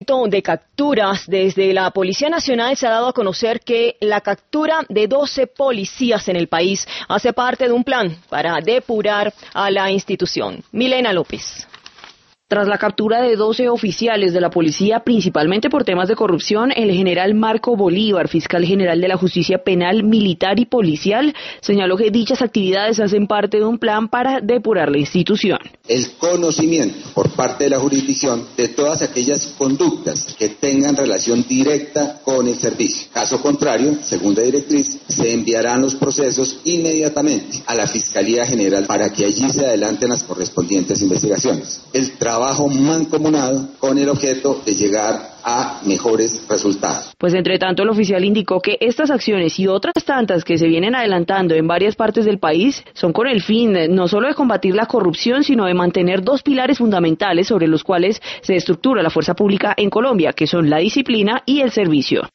De capturas desde la Policía Nacional se ha dado a conocer que la captura de 12 policías en el país hace parte de un plan para depurar a la institución. Milena López. Tras la captura de 12 oficiales de la policía, principalmente por temas de corrupción, el general Marco Bolívar, fiscal general de la Justicia Penal, Militar y Policial, señaló que dichas actividades hacen parte de un plan para depurar la institución. El conocimiento por parte de la jurisdicción de todas aquellas conductas que tengan relación directa con el servicio. Caso contrario, segunda directriz, se enviarán los procesos inmediatamente a la Fiscalía General para que allí se adelanten las correspondientes investigaciones. El trabajo mancomunado con el objeto de llegar a mejores resultados. Pues entre tanto el oficial indicó que estas acciones y otras tantas que se vienen adelantando en varias partes del país son con el fin no solo de combatir la corrupción, sino de mantener dos pilares fundamentales sobre los cuales se estructura la fuerza pública en Colombia, que son la disciplina y el servicio.